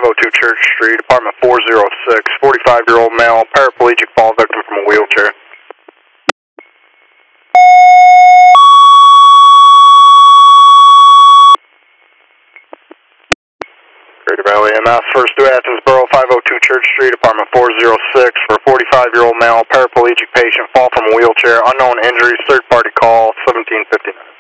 502 Church Street, apartment 406, 45-year-old male, paraplegic fall victim from a wheelchair. Greater Valley MS, first to Athensboro, 502 Church Street, apartment 406, for a 45-year-old male, paraplegic patient, fall from a wheelchair, unknown injuries, third-party call, 1759.